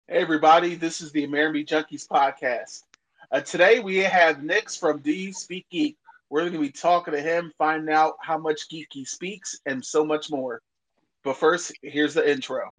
Hey everybody, this is the American Junkies podcast. Today we have Nix from Do You Speak Geek. We're going to be talking to him, finding out how much geek he speaks, and so much more. But first, here's the intro.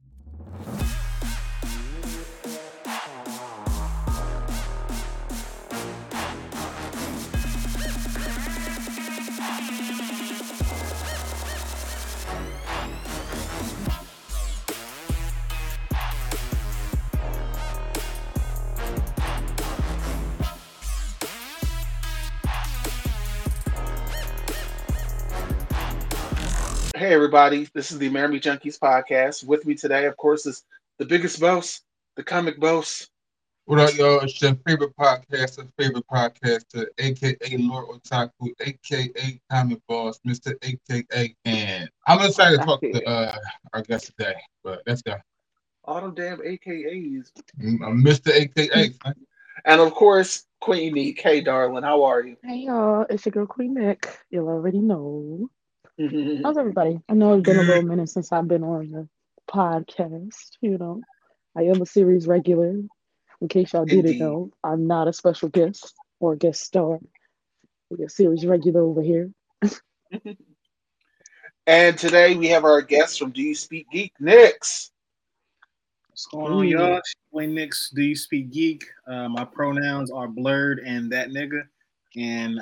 Hey everybody, this is the American Junkies podcast. With me today, of course, is the biggest boss, the comic boss. What up, y'all? It's your favorite podcaster, aka Lord Otaku, aka Comic Boss, Mr. AKA, and I'm excited to talk to our guest today. But let's go. All them damn AKAs. I'm Mr. AKA. And of course, Queenie K, darling, how are you? Hey y'all, it's your girl Queen Nick. You'll already know. How's everybody? I know it's been a little minute since I've been on the podcast. I am a series regular. In case y'all didn't Indeed. know, I'm not a special guest or guest star. We're a series regular over here. And today we have our guest from Do You Speak Geek, Nix. What's going on, y'all? It's your boy Nix. Do you speak geek? My pronouns are blurred and that nigga. And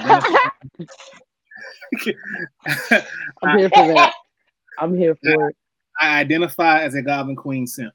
I'm here for that. I'm here for it. I identify as a Goblin Queen simp.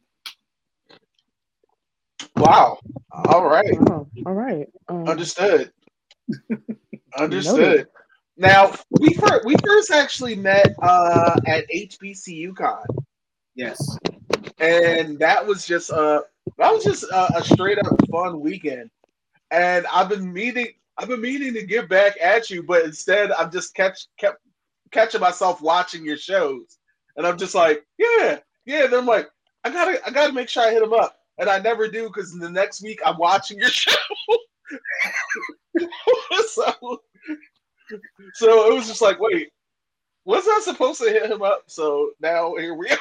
Wow. All right. Oh, all right. Understood. Understood. Now we first actually met at HBCU Con. Yes. And that was just a straight up fun weekend. And I've been meaning to get back at you, but instead I've just kept catching myself watching your shows. And I'm just like, yeah. Then I'm like, I gotta make sure I hit him up. And I never do because the next week I'm watching your show. so it was just like, wait, was I supposed to hit him up? So now here we are.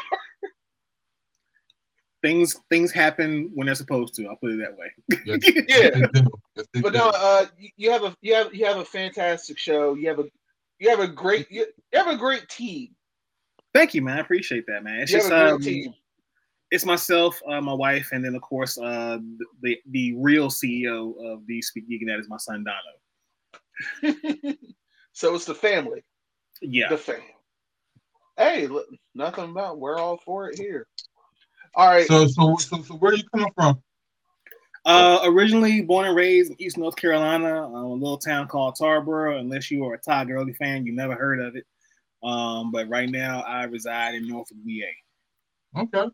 Things happen when they're supposed to. I'll put it that way. Yeah. But no, you have a fantastic show. You have a great team. Thank you, man. I appreciate that, man. It's you just have a great team. It's myself, my wife, and then of course the real CEO of the Speak Geek, and that is my son Dono. So it's the family. Yeah. The fam. Hey, look, nothing about. We're all for it here. All right. So where are you coming from? Originally born and raised in East North Carolina, a little town called Tarboro. Unless you are a Todd Gurley fan, you never heard of it. But right now I reside in Norfolk, VA. Okay,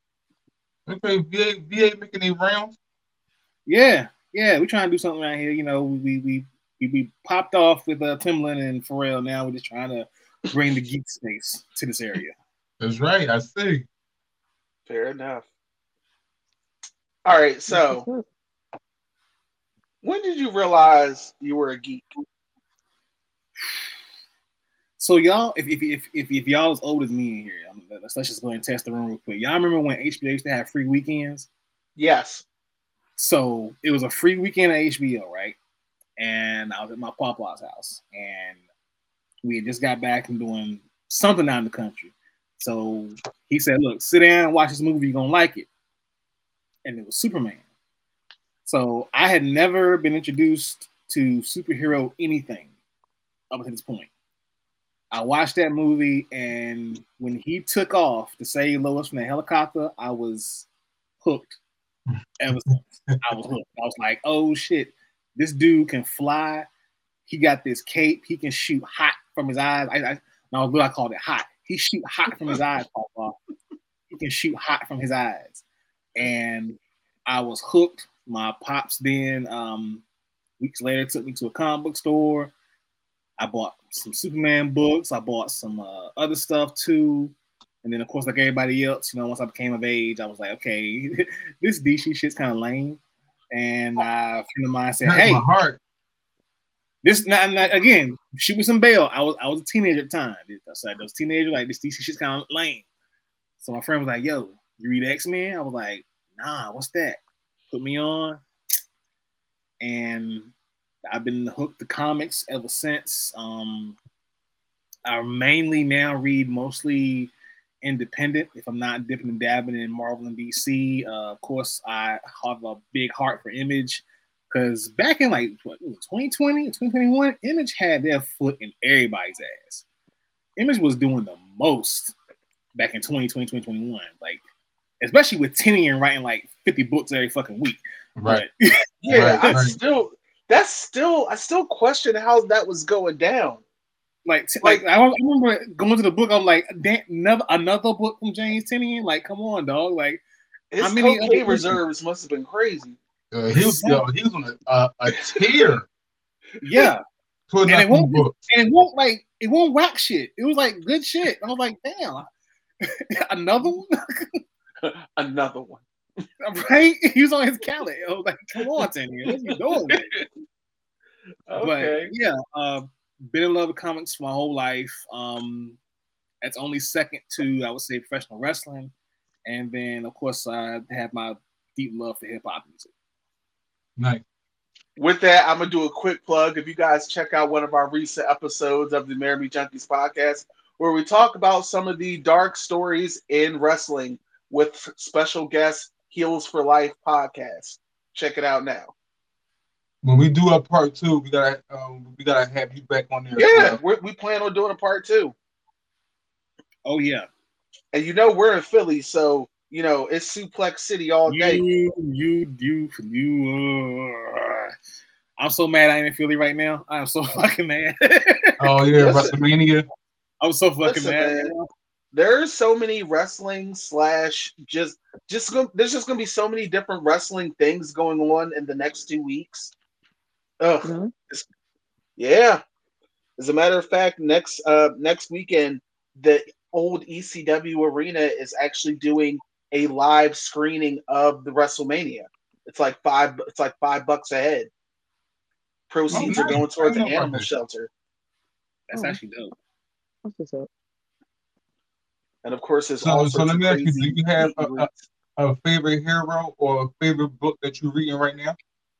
VA making any rounds? Yeah. We're trying to do something around here. You know, we popped off with Timbaland and Pharrell. Now we're just trying to bring the geek space to this area. That's right. I see. Fair enough. All right. So, when did you realize you were a geek? So y'all, if y'all as old as me in here, let's just go ahead and test the room real quick. Y'all remember when HBO used to have free weekends? Yes. So it was a free weekend at HBO, right? And I was at my papa's house, and we had just got back from doing something out in the country. So he said, "Look, sit down and watch this movie. You're gonna like it." And it was Superman. So I had never been introduced to superhero anything up to this point. I watched that movie, and when he took off to save Lois from the helicopter, I was hooked. Ever since I was hooked, I was like, "Oh shit, this dude can fly. He got this cape. He can shoot hot from his eyes." I called it hot. He shoot hot from his eyes, Papa. He can shoot hot from his eyes, and I was hooked. My pops then, weeks later, took me to a comic book store. I bought some Superman books. I bought some other stuff too. And then, of course, like everybody else, once I became of age, I was like, okay, this DC shit's kind of lame. And a friend of mine said, "Hey, my heart. This not again, shoot me some bail." I was a teenager at the time. I said those teenagers like this DC shit's kind of lame. So my friend was like, "Yo, you read X-Men?" I was like, nah, what's that? Put me on, and I've been hooked to comics ever since. I mainly now read mostly independent. If I'm not dipping and dabbing in Marvel and DC, of course I have a big heart for Image, because back in like 2020, 2021, Image had their foot in everybody's ass. Image was doing the most back in 2020, 2021, like especially with Tinian writing like 50 books every fucking week. Right. But, yeah, right. I still question how that was going down. Like I remember going to the book. I'm like, another book from James Tinian. Like, come on, dog. Like, his how many cocaine reserves must have been crazy. He was on a tear. Yeah, and it won't whack shit. It was like good shit. I was like, damn, another one. Another one. Right? He was on his calendar. I was like, come on, Tinian, what you doing? Okay. But yeah, been in love with comics my whole life. That's only second to, I would say, professional wrestling. And then, of course, I have my deep love for hip-hop music. Nice. With that, I'm going to do a quick plug. If you guys check out one of our recent episodes of the Marry Me Junkies podcast, where we talk about some of the dark stories in wrestling with special guest Heels for Life podcast. Check it out now. When we do a part 2, we gotta have you back on there. Yeah, we plan on doing a part 2. Oh yeah, and we're in Philly, so it's Suplex City all day. I'm so mad I ain't in Philly right now. I'm so fucking mad. Oh yeah, WrestleMania. I'm so fucking mad. Right now. There's so many wrestling / there's just gonna be so many different wrestling things going on in the next 2 weeks. Ugh. Yeah. As a matter of fact, next weekend, the old ECW arena is actually doing a live screening of the WrestleMania. It's like $5 a head. Proceeds are going towards the animal shelter. That's actually dope. What's up? And of course, there's so let me ask you: do you have a favorite hero or a favorite book that you're reading right now?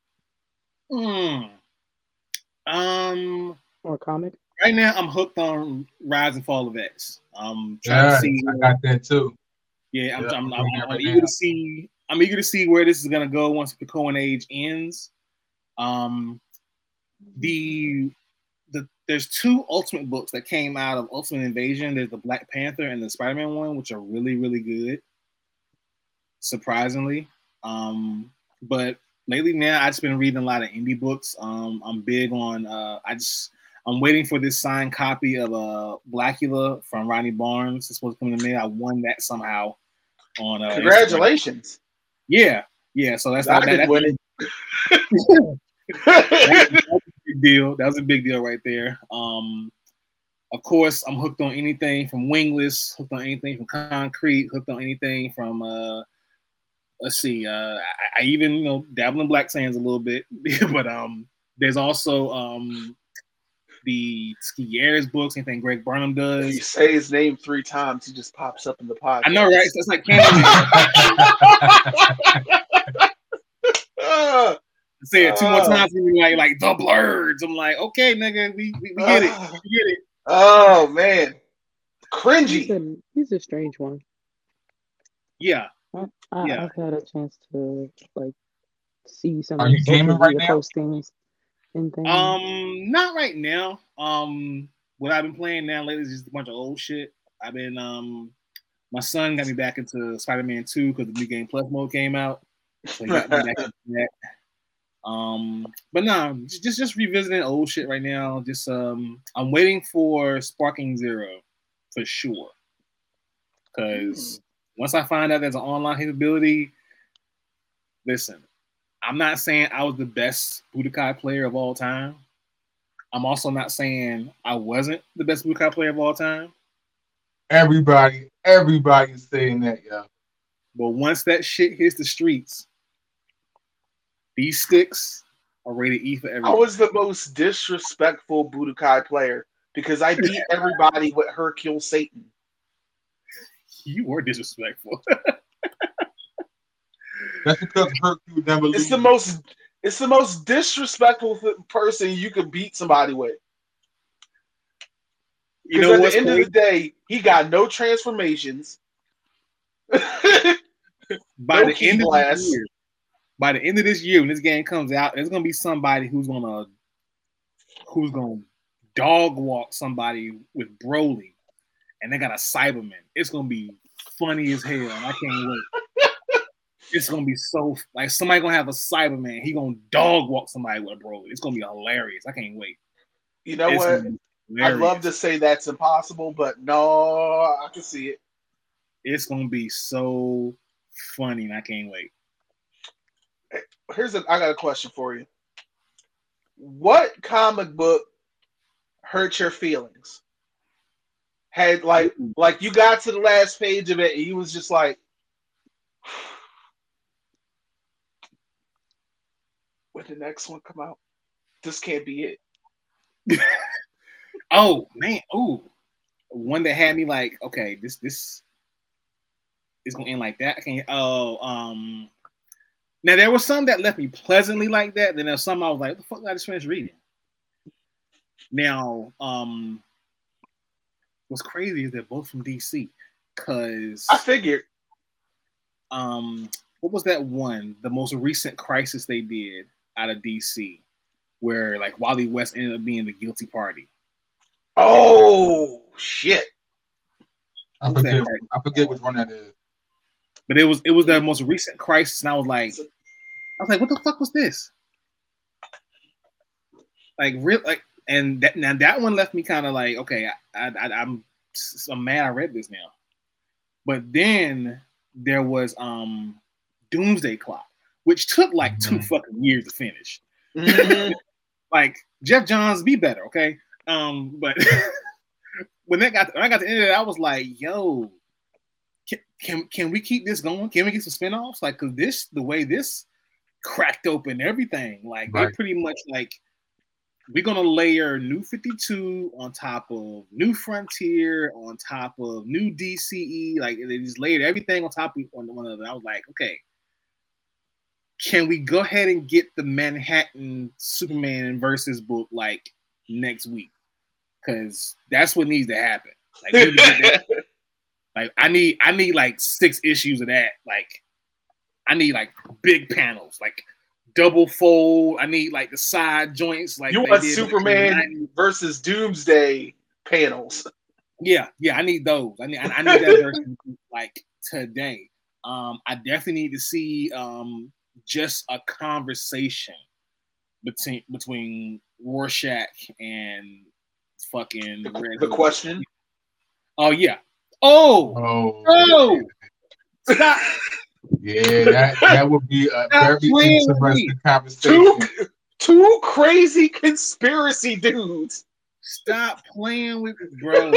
Or comic? Right now, I'm hooked on Rise and Fall of X. I'm trying to see. I got that too. Yeah, I'm eager to see. I'm eager to see where this is gonna go once the Krakoan Age ends. There's 2 Ultimate books that came out of Ultimate Invasion. There's the Black Panther and the Spider-Man one, which are really, really good. Surprisingly, but lately now I've just been reading a lot of indie books. I'm big on. I'm waiting for this signed copy of Blackula from Rodney Barnes. It's supposed to come to me. I won that somehow. On congratulations. Instagram. Yeah. So that's that win it. That was a big deal. That was a big deal right there. Of course, I'm hooked on anything from Wingless, hooked on anything from Concrete, hooked on anything from let's see. I even dabble in Black Sands a little bit, but there's also the Skiers books, anything Greg Burnham does. You say his name 3 times, he just pops up in the podcast. I know, right? So it's like Candyman. Say it 2 more times, and be like the Blurs. I'm like, okay, nigga, we get it. We get it. Oh man, cringy. He's a strange one. Yeah. I've had a chance to see some of the social media postings and things. Not right now. What I've been playing now lately is just a bunch of old shit. I've been my son got me back into Spider-Man 2 because the new Game Plus mode came out. So he got me back into that. But no, just revisiting old shit right now. Just I'm waiting for Sparking Zero for sure. Because once I find out there's an online capability, listen, I'm not saying I was the best Budokai player of all time. I'm also not saying I wasn't the best Budokai player of all time. Everybody's saying that, yeah. But once that shit hits the streets, these sticks are rated E for everyone. I was the most disrespectful Budokai player because I beat everybody with Hercule Satan. You were disrespectful. That's because Hercule never It's loses. the most disrespectful person you could beat somebody with. You Because know at the what's end of crazy? the day, he got no transformations, By no the key end of this blasts. year, by the end of this year, when this game comes out, there's gonna be somebody who's gonna dog walk somebody with Broly, and they got a Cyberman. It's gonna be funny as hell, and I can't wait. It's gonna be so like somebody gonna have a Cyberman. He gonna dog walk somebody with Broly. It's gonna be hilarious. I can't wait. You know It's what? gonna be I'd love hilarious. to say that's impossible, but no, I can see it. It's gonna be so funny, and I can't wait. I got a question for you. What comic book hurt your feelings? Had like you got to the last page of it and you was just like, when the next one come out? This can't be it. Oh man, ooh, one that had me like, okay, this is gonna end like that. I can't. Now there was some that left me pleasantly like that. Then there's some I was like, what the fuck did I just finish reading? Now, what's crazy is they're both from DC. Cause I figured. What was that one? The most recent Crisis they did out of DC, where like Wally West ended up being the guilty party. Oh shit! I forget which one that is. But it was the most recent Crisis, and I was like, what the fuck was this? Like real like, and that one left me kind of like, okay, I'm mad I read this now. But then there was Doomsday Clock, which took like 2 fucking years to finish. Mm-hmm. Like Jeff Johns, be better, okay? But when I got to the end of it, I was like, yo, can we keep this going? Can we get some spinoffs? Like, cause the way this cracked open everything, like right. They pretty much like we're gonna layer New 52 on top of New Frontier on top of New DCE, like they just layered everything on top of one another. I was like, okay, can we go ahead and get the Manhattan Superman versus book like next week? Because that's what needs to happen. Like, I need like 6 issues of that. Like, I need like big panels, like double fold. I need like the side joints. Like you want Superman versus Doomsday panels. Yeah, I need those. I need that version like today. I definitely need to see just a conversation between Rorschach and fucking the Question. Oh yeah. Oh. Stop. Yeah, that would be a very interesting conversation. Two crazy conspiracy dudes. Stop playing with me, bro.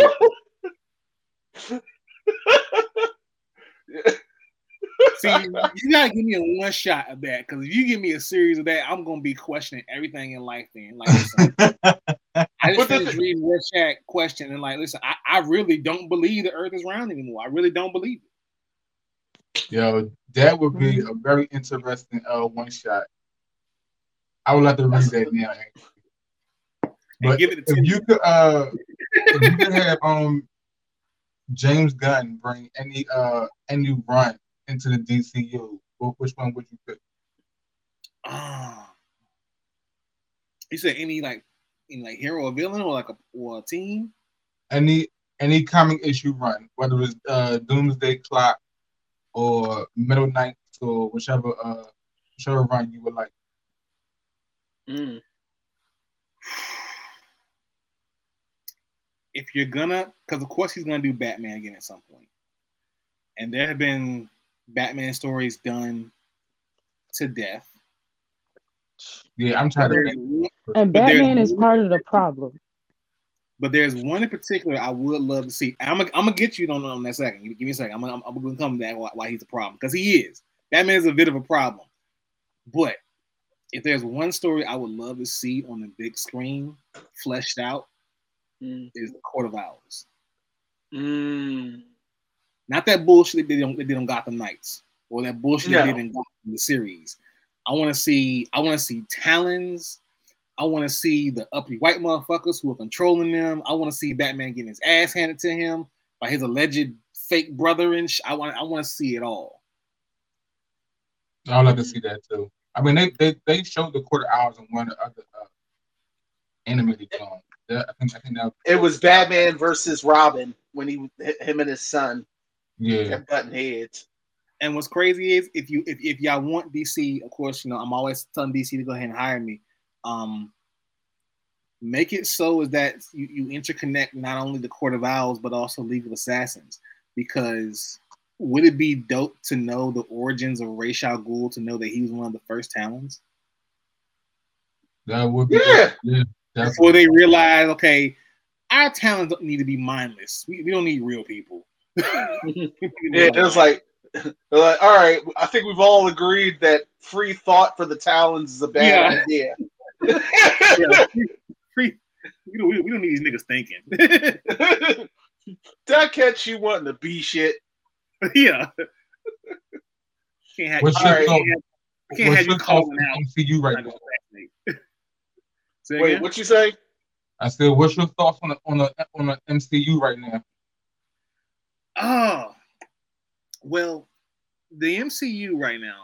See, you gotta give me a one shot of that, because if you give me a series of that, I'm gonna be questioning everything in life. Then, like, listen, I just finished reading Rorschach Question, and like, listen, I really don't believe the Earth is round anymore. I really don't believe it. Yo, that would be a very interesting one shot. I would like to read that now. But give it if you could have James Gunn bring any run into the DCU, which one would you pick? You said any hero or villain or a team? Any comic issue run, whether it's Doomsday Clock or Middle Knights or whichever run you would like. If you're gonna, because of course he's gonna do Batman again at some point, and there have been Batman stories done to death. Yeah, I'm trying to. And Batman is part of the problem. But there's one in particular I would love to see. I'm gonna get you on that second. Give me a second. I'm gonna come to that why he's a problem, because he is. Batman is a bit of a problem. But if there's one story I would love to see on the big screen, fleshed out, is the Court of Owls. Not that bullshit they did on Gotham Knights, or that bullshit they did in the series. I want to see Talons. I want to see the uppity white motherfuckers who are controlling them. I want to see Batman getting his ass handed to him by his alleged fake brother and I want to see it all. I'd like to see that too. I mean, they showed the quarter hours on one of the other animated films. I think that it was Batman versus Robin when him and his son kept butting heads. And what's crazy is if y'all want DC, of course, you know I'm always telling DC to go ahead and hire me. Make it so is that you interconnect not only the Court of Owls but also League of Assassins, because would it be dope to know the origins of Ra's al Ghul, to know that he was one of the first Talons? That would be before they realize, okay, our Talons don't need to be mindless. We don't need real people. It was like, all right, I think we've all agreed that free thought for the Talons is a bad idea. We don't need these niggas thinking. That catch you wanting to be shit. Yeah. Can't have you calling out MCU right now. Wait, what you say? I said, what's your thoughts on the MCU right now? Oh, well, the MCU right now,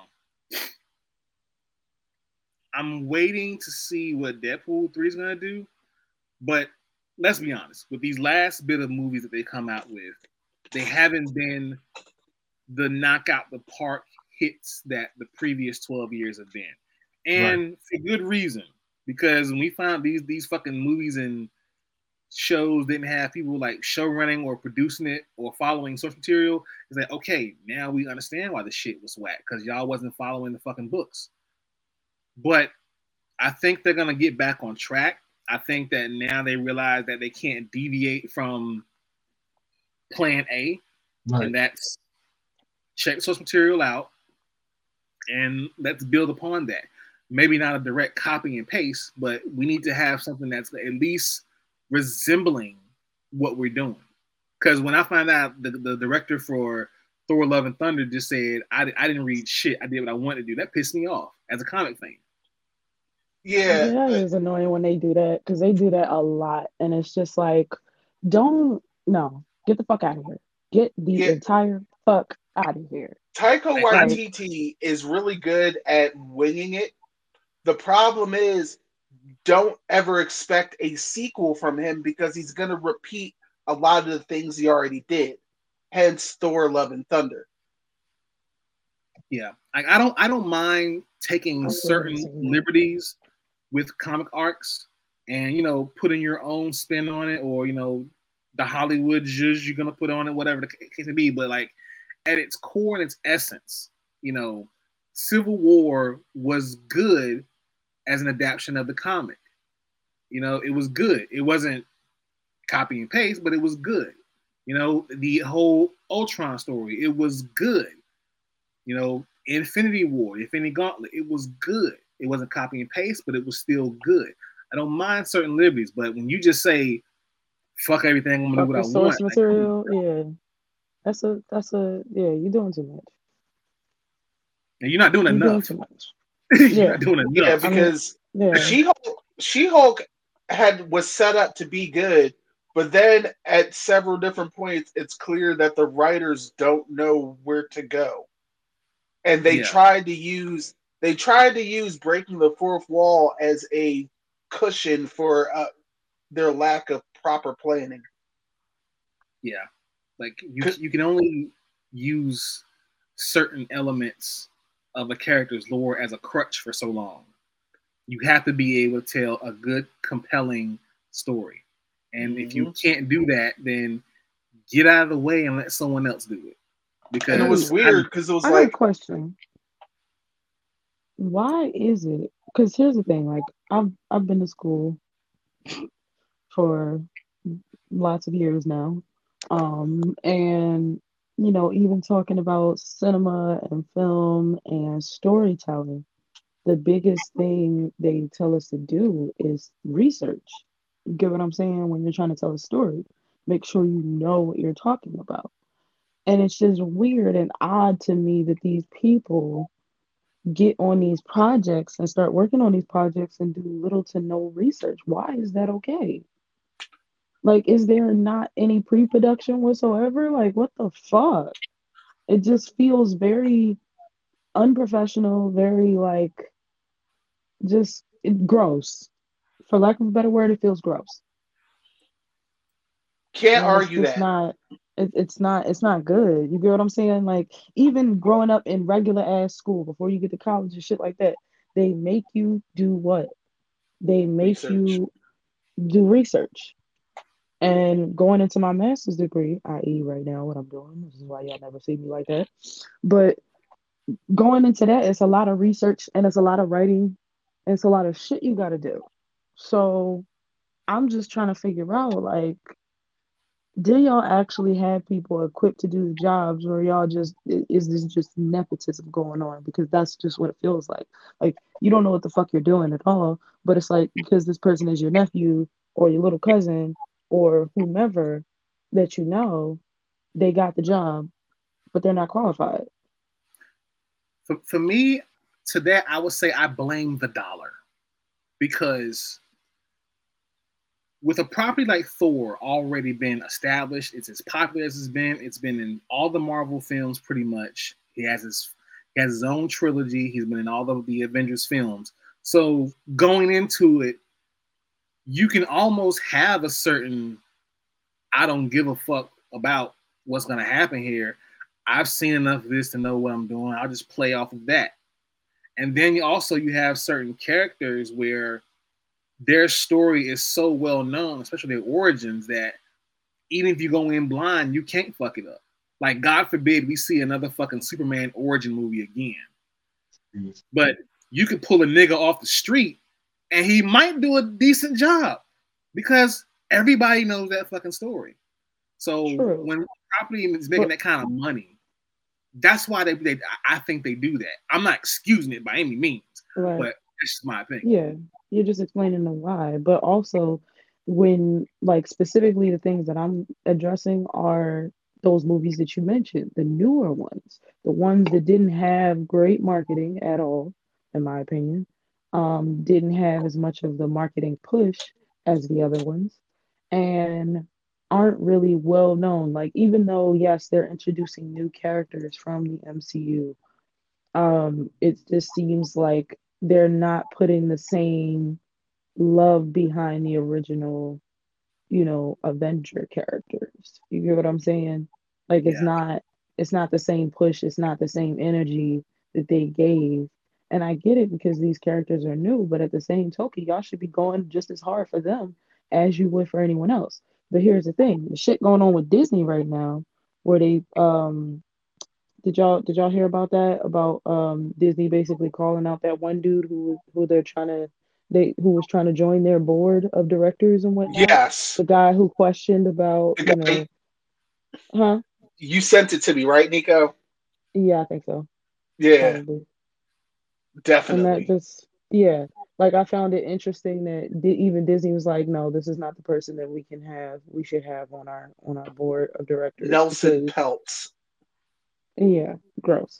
I'm waiting to see what Deadpool 3 is going to do. But let's be honest, with these last bit of movies that they come out with, they haven't been the knockout the park hits that the previous 12 years have been. And for good reason, because when we found these fucking movies and shows didn't have people like show running or producing it or following source material, it's like, okay, now we understand why the shit was whack, because y'all wasn't following the fucking books. But I think they're going to get back on track. I think that now they realize that they can't deviate from plan A, and that's check source material out and let's build upon that. Maybe not a direct copy and paste, but we need to have something that's at least resembling what we're doing. Because when I find out the director for Thor: Love and Thunder just said, I didn't read shit, I did what I wanted to do, that pissed me off as a comic fan. Yeah, that is annoying when they do that, because they do that a lot, and it's just like, get the fuck out of here. Get the entire fuck out of here. Taika Waititi is really good at winging it. The problem is, don't ever expect a sequel from him, because he's going to repeat a lot of the things he already did. Hence, Thor: Love and Thunder. Yeah, I don't mind taking certain liberties with comic arcs and putting your own spin on it, or the Hollywood zhuzh you're gonna put on it, whatever the case may be. But like at its core and its essence, Civil War was good as an adaptation of the comic. It was good. It wasn't copy and paste, but it was good. The whole Ultron story, it was good. Infinity War, Infinity Gauntlet, it was good. It wasn't copy and paste, but it was still good. I don't mind certain liberties, but when you just say, fuck everything, I'm gonna do what I source want. Material, that's a you're doing too much. And you're not doing enough. Doing too much. You're not doing enough. Yeah, because She-Hulk was set up to be good, but then at several different points, it's clear that the writers don't know where to go. And they tried to use breaking the fourth wall as a cushion for their lack of proper planning. Yeah, like you can only use certain elements of a character's lore as a crutch for so long. You have to be able to tell a good, compelling story. And if you can't do that, then get out of the way and let someone else do it. Because it was weird, because it was I have a question. Why is it? Because here's the thing, like I've been to school for lots of years now, and even talking about cinema and film and storytelling, the biggest thing they tell us to do is research. You get what I'm saying? When you're trying to tell a story, make sure you know what you're talking about. And it's just weird and odd to me that these people get on these projects and start working on these projects and do little to no research. Why is that okay? Like, is there not any pre-production whatsoever? Like, what the fuck? It just feels very unprofessional, very like just gross. For lack of a better word, it feels gross. Can't And it's argue just that. not it's not good. You get what I'm saying? Like even growing up in regular ass school before you get to college and shit like that, they make you do what? They make Research. you do research. And going into my master's degree, i.e., right now, what I'm doing, this is why y'all never see me like that. But going into that, it's a lot of research and it's a lot of writing and it's a lot of shit you got to do. So I'm just trying to figure out, like, do y'all actually have people equipped to do the jobs, or y'all just is this just nepotism going on? Because that's just what it feels like. Like you don't know what the fuck you're doing at all, but it's like because this person is your nephew or your little cousin or whomever that you know, they got the job, but they're not qualified. For me, to that, I would say I blame the dollar because with a property like Thor already been established, it's as popular as it's been in all the Marvel films pretty much. He has his own trilogy. He's been in all of the Avengers films. So going into it, you can almost have a certain I don't give a fuck about what's gonna happen here. I've seen enough of this to know what I'm doing. I'll just play off of that. And then you have certain characters where their story is so well known, especially their origins, that even if you go in blind, you can't fuck it up. Like, God forbid we see another fucking Superman origin movie again. Mm-hmm. But you could pull a nigga off the street and he might do a decent job because everybody knows that fucking story. So True. When property is making that kind of money, that's why I think they do that. I'm not excusing it by any means, right. But that's just my opinion. Yeah, you're just explaining the why. But also, when, like, specifically the things that I'm addressing are those movies that you mentioned, the newer ones, the ones that didn't have great marketing at all, in my opinion, didn't have as much of the marketing push as the other ones, and aren't really well known. Like, even though, yes, they're introducing new characters from the MCU, it just seems like they're not putting the same love behind the original, Avenger characters. You get what I'm saying? Like it's not the same push, it's not the same energy that they gave. And I get it because these characters are new, but at the same token, y'all should be going just as hard for them as you would for anyone else. But here's the thing, the shit going on with Disney right now, where they did y'all hear about that? About Disney basically calling out that one dude who they're trying to who was trying to join their board of directors and whatnot. Yes. The guy who questioned about huh? You sent it to me, right, Nico? Yeah, I think so. Yeah. Probably. Definitely. And that just like I found it interesting that even Disney was like, no, this is not the person that we should have on our board of directors. Nelson Peltz. Yeah, gross.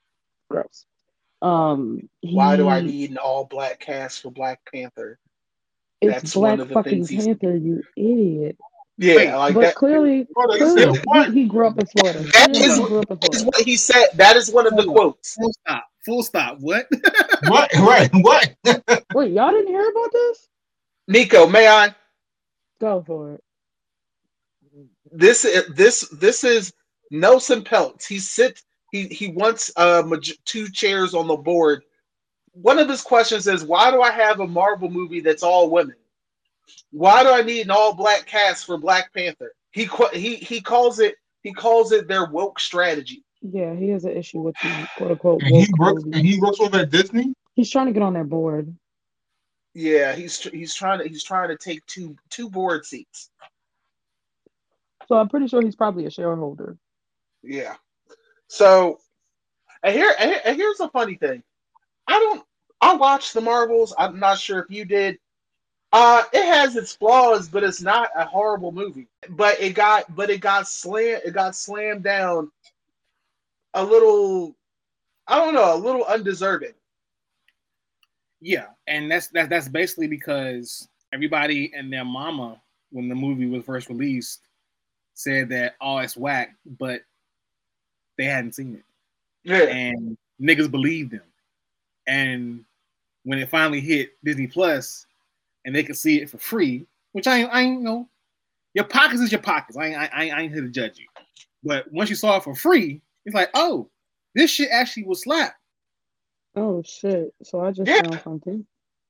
Why do I need an all-black cast for Black Panther? It's That's Black fucking Panther, you idiot. Yeah, Wait, like but that. Clearly he grew up in Florida. That is what he said. That is one of the quotes. Full stop. What? What? Wait, y'all didn't hear about this? Nico, may I? Go for it. This is Nelson Peltz. He wants 2 chairs on the board. One of his questions is, why do I have a Marvel movie that's all women? Why do I need an all-black cast for Black Panther? He calls it their woke strategy. Yeah, he has an issue with the quote unquote woke and he works over at Disney. He's trying to get on their board. Yeah, he's trying to take two board seats. So I'm pretty sure he's probably a shareholder. Yeah. So, and here's a funny thing. I watched the Marvels. I'm not sure if you did. It has its flaws, but it's not a horrible movie. But it got slammed down a little. I don't know, a little undeserving. Yeah, and that's basically because everybody and their mama, when the movie was first released, said that it's whack, but they hadn't seen it. Yeah, and niggas believed them. And when it finally hit Disney Plus, and they could see it for free, which I ain't know. Your pockets is your pockets. I ain't here to judge you. But once you saw it for free, it's like, oh, this shit actually will slap. Oh shit! So I just found something.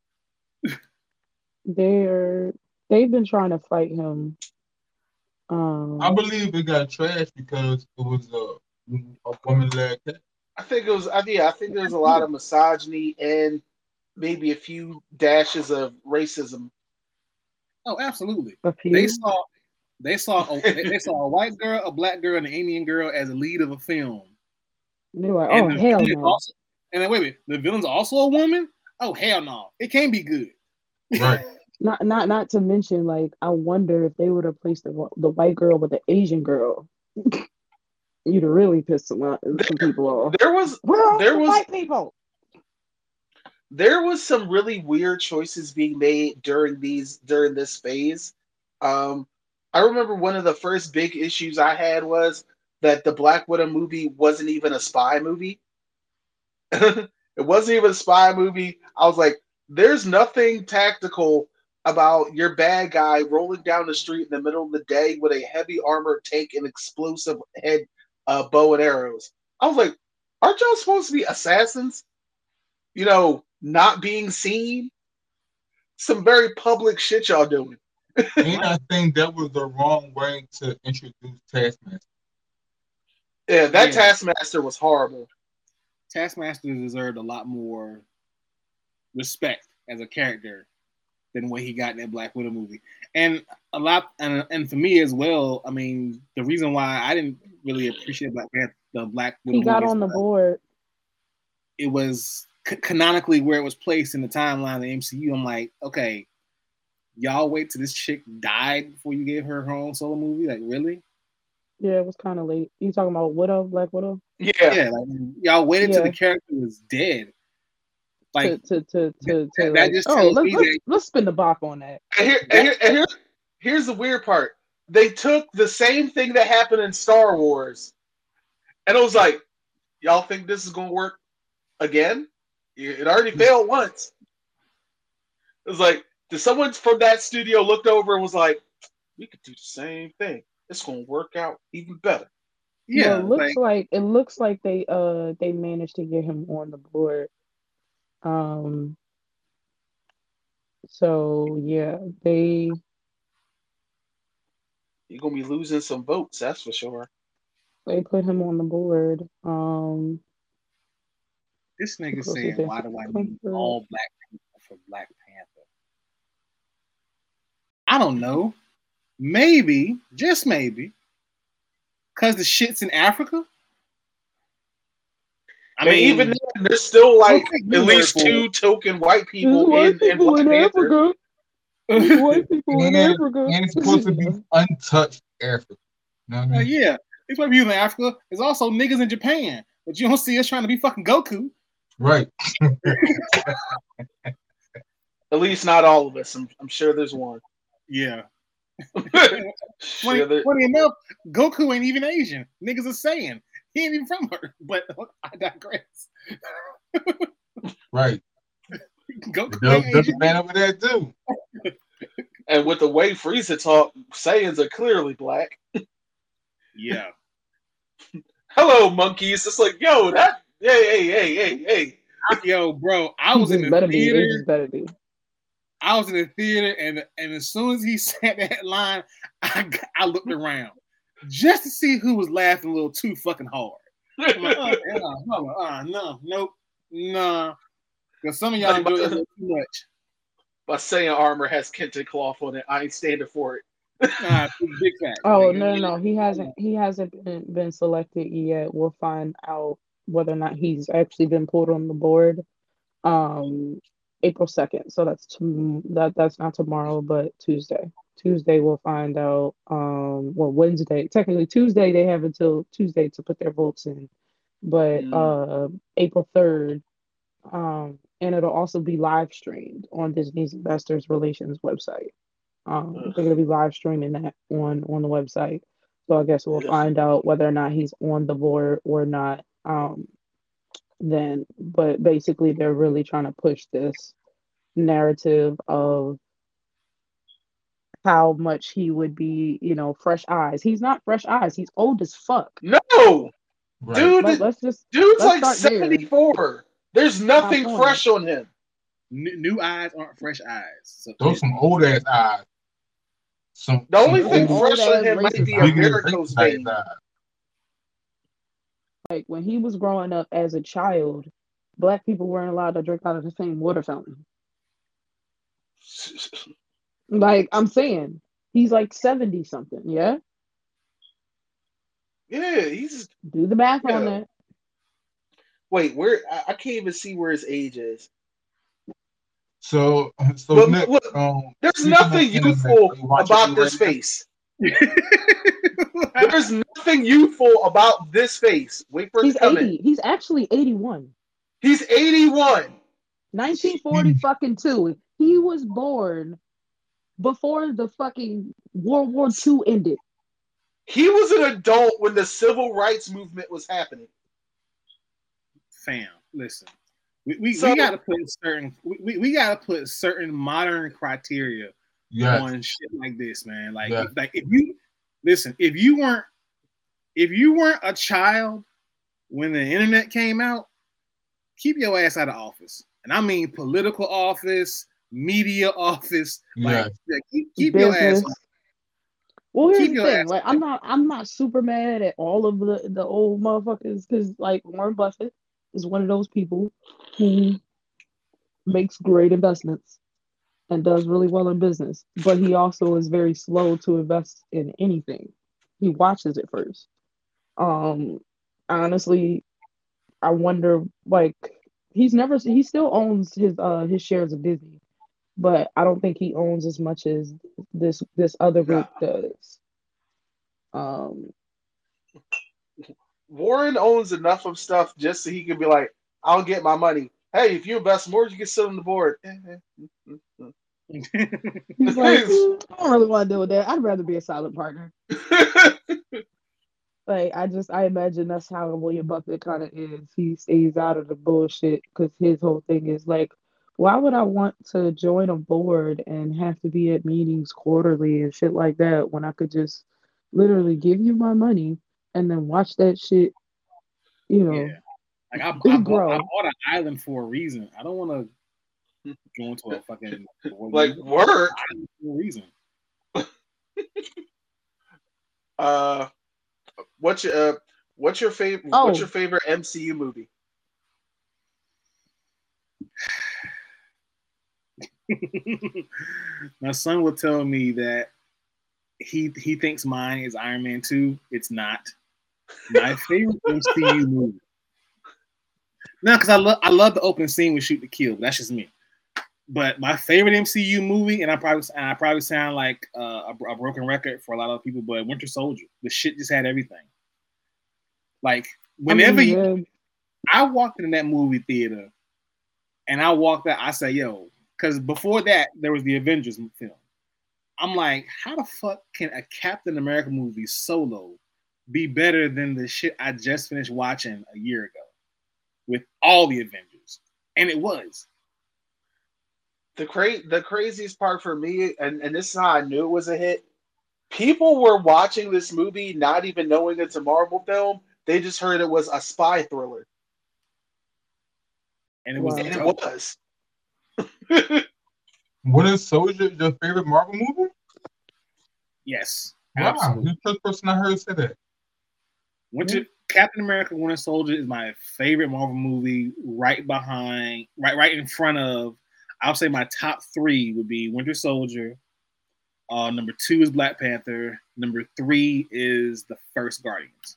They've been trying to fight him. I believe it got trashed because it was a woman-led cat. I think it was. I think there's a lot of misogyny and maybe a few dashes of racism. Oh, absolutely. A few. They saw a white girl, a black girl, and an Indian girl as a lead of a film. They were like, oh hell no. And then wait, the villain's also a woman? Oh hell no. It can't be good. Right. Not to mention, like, I wonder if they would have placed the white girl with the Asian girl. You'd have really pissed some people off. There was white people. There was some really weird choices being made during this phase. I remember one of the first big issues I had was that the Black Widow movie wasn't even a spy movie. It wasn't even a spy movie. I was like, there's nothing tactical about your bad guy rolling down the street in the middle of the day with a heavy armored tank and explosive head bow and arrows. I was like, aren't y'all supposed to be assassins? You know, not being seen? Some very public shit y'all doing. And I think that was the wrong way to introduce Taskmaster. Yeah, that Taskmaster was horrible. Taskmaster deserved a lot more respect as a character than what he got in that Black Widow movie, and for me as well. I mean, the reason why I didn't really appreciate the Black Widow, he got on the board. It was canonically where it was placed in the timeline of the MCU. I'm like, okay, y'all wait till this chick died before you gave her own solo movie? Like, really? Yeah, it was kind of late. You talking about Black Widow? Yeah. Like, y'all waited till the character was dead. Like let's spin the block on that. And here's the weird part. They took the same thing that happened in Star Wars, and it was like, y'all think this is gonna work again? It already failed once. It was like, did someone from that studio looked over and was like, we could do the same thing. It's gonna work out even better. Yeah, it looks like they managed to get him on the board. So yeah, you're gonna be losing some votes, that's for sure. They put him on the board. This nigga saying, why do I need all black people for Black Panther? I don't know. Maybe, just maybe, because the shit's in Africa. I mean, even then, there's still like at least 2 token white people in Black Panther. White people in Africa. And it's supposed to be untouched Africa. You know what I mean? Yeah, it's supposed to be in Africa. There's also niggas in Japan, but you don't see us trying to be fucking Goku. Right. At least not all of us. I'm sure there's one. Yeah. Funny enough, Goku ain't even Asian. Niggas are saying he ain't even from her. But I digress. Right. Goku there's a man over there too. And with the way Frieza talk, Saiyans are clearly black. Yeah. Hello, monkeys. It's like, yo, that. Hey. Yo, bro, I was in the theater. I was in the theater, and as soon as he said that line, I looked around just to see who was laughing a little too fucking hard. I'm like, nope. Because some of y'all do it a little too much. My Saiyan armor has kente cloth on it. I ain't standing for it. Big fact. Oh no, he hasn't been selected yet. We'll find out whether or not he's actually been pulled on the board. April 2nd. So that's not tomorrow, but Tuesday. Tuesday we'll find out. Well, Wednesday. Technically Tuesday they have until Tuesday to put their votes in, but April 3rd. And it'll also be live streamed on Disney's Investors Relations website. They're gonna be live streaming that on the website. So I guess we'll find out whether or not he's on the board or not. Then, but basically, they're really trying to push this narrative of how much he would be, fresh eyes. He's not fresh eyes. He's old as fuck. No, Right. dude's like 74. There's nothing fresh on him. New eyes aren't fresh eyes. So those some old ass eyes. The only thing fresh on him might be a varicose vein. Like when he was growing up as a child, Black people weren't allowed to drink out of the same water fountain. Like I'm saying, he's like 70 something, yeah? Yeah, he's do the math on that. Wait, where I can't even see where his age is. So Nick, look, there's nothing youthful about this face. There's nothing youthful about this face. Wait for it to come 80. in. He's actually 81. He's 81. 1940 fucking 2. He was born before the fucking World War II ended. He was an adult when the civil rights movement was happening. Fam, listen. We gotta put certain modern criteria on shit like this, man. Like if you weren't a child when the internet came out, keep your ass out of office. And I mean political office, media office. Like keep your ass on. Well, here's the thing. Like I'm not super mad at all of the old motherfuckers because like Warren Buffett is one of those people who makes great investments and does really well in business, but he also is very slow to invest in anything. He watches it first. Honestly, I wonder, like, he still owns his shares of Disney, but I don't think he owns as much as this other group does. Warren owns enough of stuff just so he can be like, I'll get my money. Hey, if you invest more, you can sit on the board. He's like, I don't really want to deal with that. I'd rather be a silent partner. Like, I imagine that's how William Buffett kind of is. He stays out of the bullshit because his whole thing is like, why would I want to join a board and have to be at meetings quarterly and shit like that when I could just literally give you my money and then watch that shit, Yeah. Like I bought an island for a reason. I don't want to go into a fucking like work for a reason. What's your favorite? What's your favorite MCU movie? My son will tell me that he thinks mine is Iron Man 2. It's not. My favorite MCU movie. No, because I love the opening scene with Shoot to Kill, but that's just me. But my favorite MCU movie, and I probably sound like a broken record for a lot of people, but Winter Soldier. The shit just had everything. Like whenever I walked in that movie theater, and I walked out, I say, "Yo," because before that there was the Avengers film. I'm like, how the fuck can a Captain America movie solo be better than the shit I just finished watching a year ago with all the Avengers? And it was. The craziest part for me, and this is how I knew it was a hit, people were watching this movie not even knowing it's a Marvel film. They just heard it was a spy thriller. And it was. And it was. Winter Soldier your favorite Marvel movie? Yes. Wow, you're the first person I heard say that. Captain America Winter Soldier is my favorite Marvel movie, right in front of, I'll say my top 3 would be Winter Soldier. Number 2 is Black Panther. Number 3 is the first Guardians.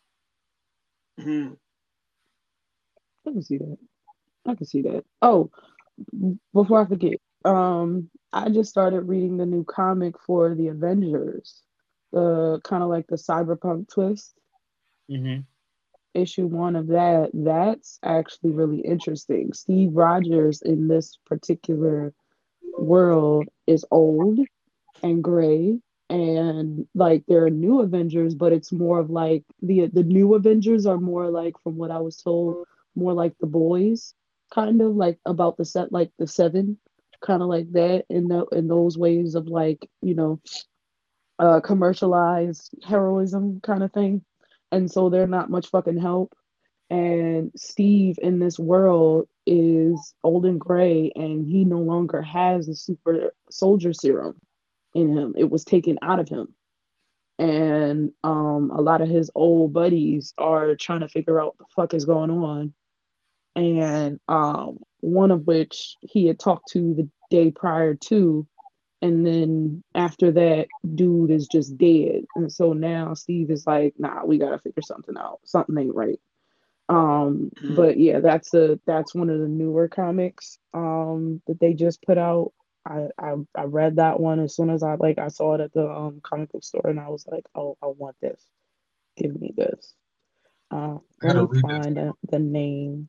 I can see that. Oh, before I forget, I just started reading the new comic for the Avengers, the kind of like the cyberpunk twist. Mm-hmm. Issue 1 of that. That's actually really interesting. Steve Rogers in this particular world is old and gray, and like there are new Avengers, but it's more of like the new Avengers are more like, from what I was told, more like the boys, kind of like about the set, like the seven, kind of like that, in those ways of like, commercialized heroism kind of thing. And so they're not much fucking help. And Steve in this world is old and gray, and he no longer has the super soldier serum in him. It was taken out of him. And a lot of his old buddies are trying to figure out what the fuck is going on. And one of which he had talked to the day prior to, and then after that, dude is just dead. And so now Steve is like, nah, we gotta figure something out. Something ain't right. But yeah, that's one of the newer comics that they just put out. I read that one as soon as I saw it at the comic book store, and I was like, oh, I want this. Give me this. I Let gotta me read find the name.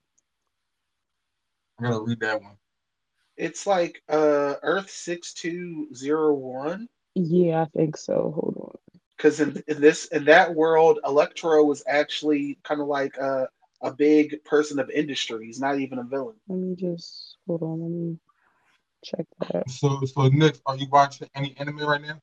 I gotta read that one. It's like Earth 6201. Yeah, I think so. Hold on. Because in that world, Electro was actually kind of like a big person of industry. He's not even a villain. Let me just hold on. Let me check that. So Nick, are you watching any anime right now?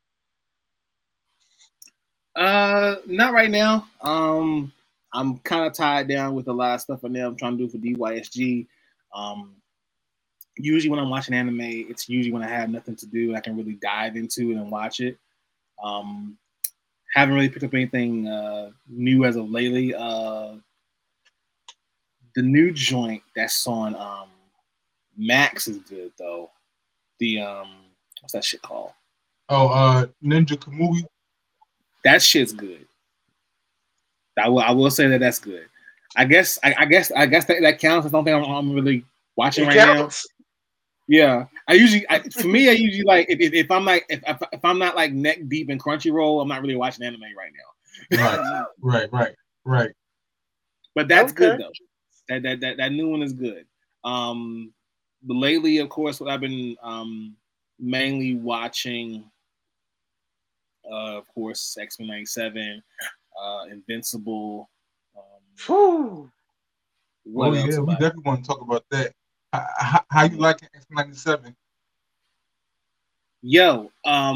Not right now. I'm kind of tied down with a lot of stuff right now I'm trying to do for DYSG. Usually when I'm watching anime, it's usually when I have nothing to do and I can really dive into it and watch it. Haven't really picked up anything new as of lately. The new joint that's on Max is good though. The what's that shit called? Oh, Ninja Kamui. That shit's good. I will say that's good. I guess that counts. I don't think I'm really watching right now. Yeah, I usually like if I'm like if I'm not like neck deep in Crunchyroll, I'm not really watching anime right now. Right. But that's good though. That new one is good. But lately, of course, what I've been mainly watching, of course, X-Men 97, Invincible. Oh yeah, we definitely want to talk about that. How you like X-Men 97? Yo,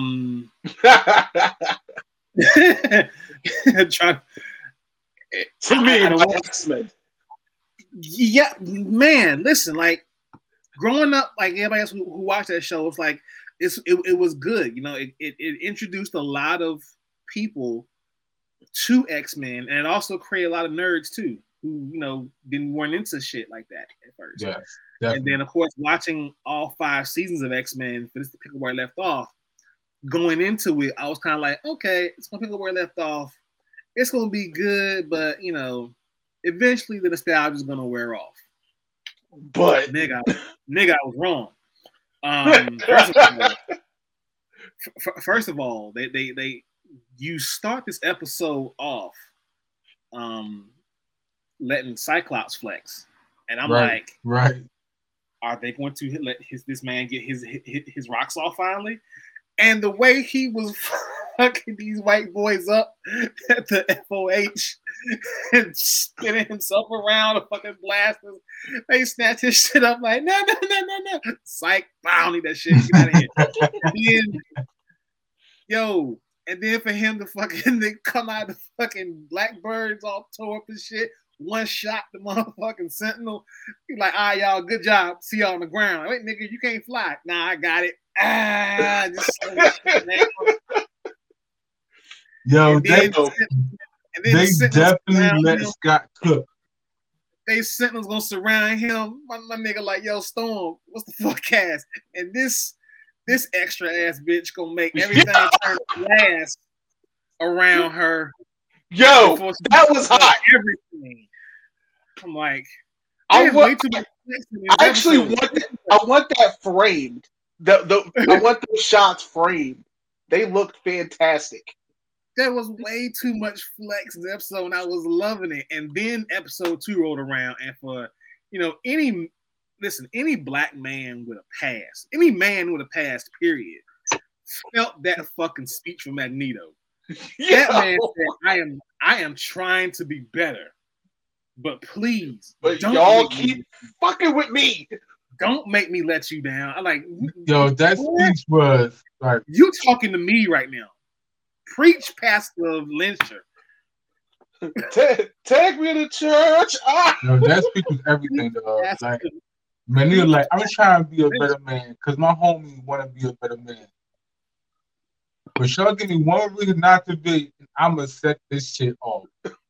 try to me, X-Men. Yeah, man. Listen, like growing up, like everybody else who watched that show, it's like it was good. You know, it introduced a lot of people to X-Men, and it also created a lot of nerds too, who weren't into shit like that at first. Yes, definitely. And then of course watching all 5 seasons of X-Men, for this to pick up where I left off, going into it, I was kind of like, okay, it's gonna pick up where I left off. It's gonna be good, but eventually the nostalgia is gonna wear off. But nigga, I was wrong. First of all, they you start this episode off letting Cyclops flex, and I'm like, are they going to let this man get his rocks off finally? And the way he was fucking these white boys up at the FOH and spinning himself around and fucking blasting, they snatch his shit up like, no. Psych, I don't need that shit. Get out of here. And then for him to fucking come out of the fucking Blackbirds all tore up and shit, one shot the motherfucking Sentinel. He's like, all right, y'all, good job. See y'all on the ground. Wait, nigga, you can't fly. Nah, I got it. Yo, they definitely let Scott cook. They Sentinels gonna surround him. My nigga like, yo, Storm, what's the fuck ass? And this extra ass bitch gonna make everything turn glass around her. Yo, that was hot. Everything. I'm like, I I actually want that framed. I want those shots framed. They looked fantastic. There was way too much flex in the episode, and I was loving it. And then episode 2 rolled around, and for any black man with a past, any man with a past, period, felt that fucking speech from Magneto. That man said, I am trying to be better, but please, y'all keep fucking with me. Don't make me let you down. I'm like, yo, that speech was like, you talking to me right now. Preach, Pastor Lyncher. Take me to church. Yo, that speech was everything, dog. Like, Magneto, like, I'm trying to be a better man because my homies want to be a better man. But y'all give me one reason not to be, and I'm gonna set this shit off.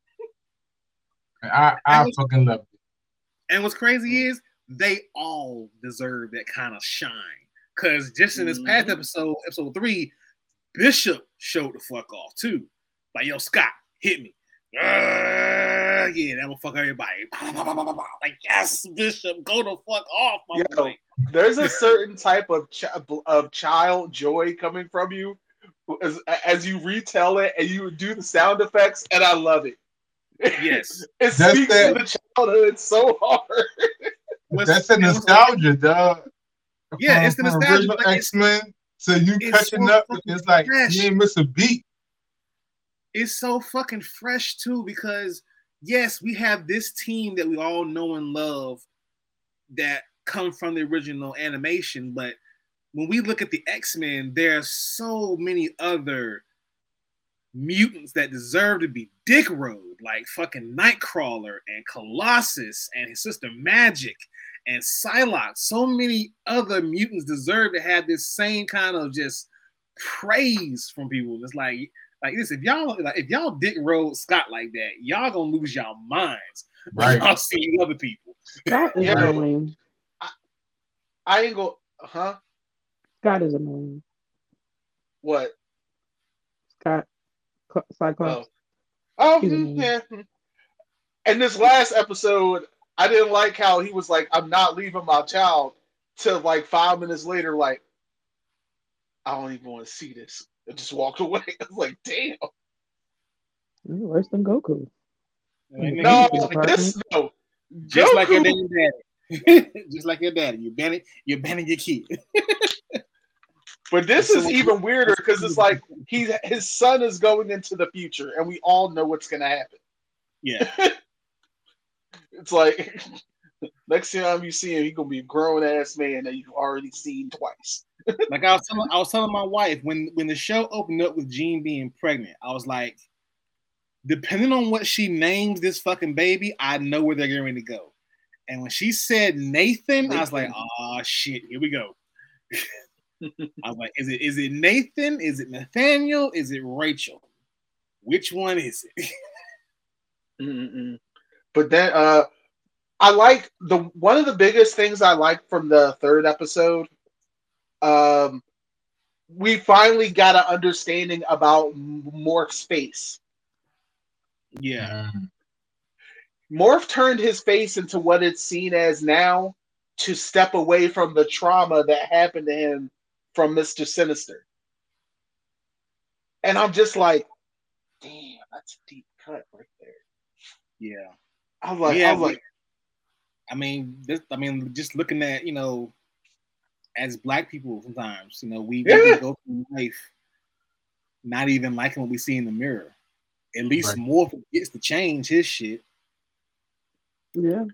And I fucking love it. And what's crazy is they all deserve that kind of shine. Cause just in this past episode 3, Bishop showed the fuck off too. Like, yo, Scott, hit me. Yeah, that will fuck everybody. Like, yes, Bishop, go the fuck off, my boy. There's a certain type of child joy coming from you as you retell it and you do the sound effects, and I love it. Yes. It speaks to the childhood so hard. That's a nostalgia, dog. Yeah, it's the nostalgia. Like, X-Men, so you catching up, it's like, you ain't miss a beat. It's so fucking fresh, too, because, yes, we have this team that we all know and love that come from the original animation, but when we look at the X-Men, there are so many other mutants that deserve to be dick rode, like fucking Nightcrawler and Colossus and his sister Magic and Psylocke. So many other mutants deserve to have this same kind of just praise from people. It's like this, if y'all dick rode Scott like that, y'all gonna lose y'all minds. Right. Y'all seeing other people. Scott is annoying. I ain't go, huh? Scott is annoying. What? Scott. Cyclops. Yeah. And this last episode, I didn't like how he was like, I'm not leaving my child, till like 5 minutes later, like, I don't even want to see this. And just walked away. I was like, damn. Worse than Goku. No. Just Goku. like your daddy. Just like your daddy. You're banning your kid. But this is even weirder because it's like his son is going into the future, and we all know what's going to happen. Yeah. It's like next time you see him, he's going to be a grown-ass man that you've already seen twice. Like I was telling my wife when the show opened up with Jean being pregnant, I was like, depending on what she names this fucking baby, I know where they're going to go. And when she said Nathan, I was like, oh shit, here we go. I was like, is it Nathan? Is it Nathaniel? Is it Rachel? Which one is it? But then I like one of the biggest things I like from the third episode. We finally got an understanding about Morph's face. Yeah. Morph turned his face into what it's seen as now to step away from the trauma that happened to him from Mr. Sinister. And I'm just like, damn, that's a deep cut right there. Yeah. I was like, just looking at, as Black people sometimes, we go through life not even liking what we see in the mirror. At least Morph gets to change his shit. Yeah.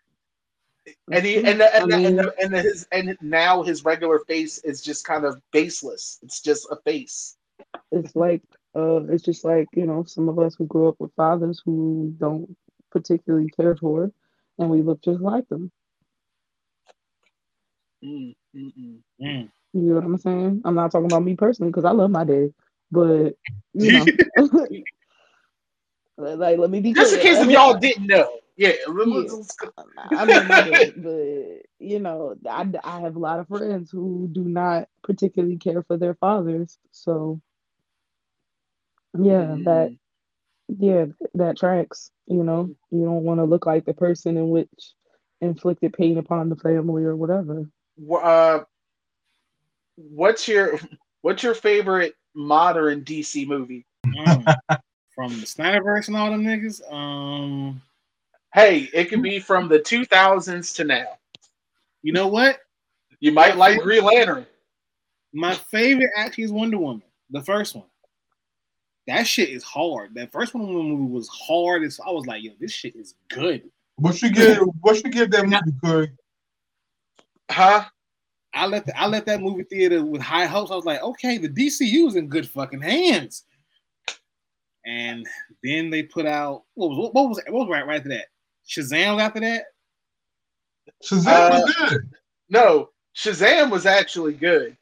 And now his regular face is just kind of faceless. It's just a face. It's like it's just like, some of us who grew up with fathers who don't particularly care for, and we look just like them. You know what I'm saying? I'm not talking about me personally because I love my dad, but like, let me be just clear. in case if y'all didn't know. Yeah. I love my dad, but I have a lot of friends who do not particularly care for their fathers. So that tracks. You don't want to look like the person in which inflicted pain upon the family or whatever. What's your favorite modern DC movie? From the Snyderverse and all them niggas. Hey, it could be from the 2000s to now. You know what? You might like Green Lantern. My favorite actually is Wonder Woman, the first one. That shit is hard. That first Wonder Woman movie was hard. I was like, yo, this shit is good. What you give that movie, Corey? Huh? I let that movie theater with high hopes. I was like, okay, the DCU is in good fucking hands. And then they put out what was right after that? Shazam after that? Shazam was good. No, Shazam was actually good.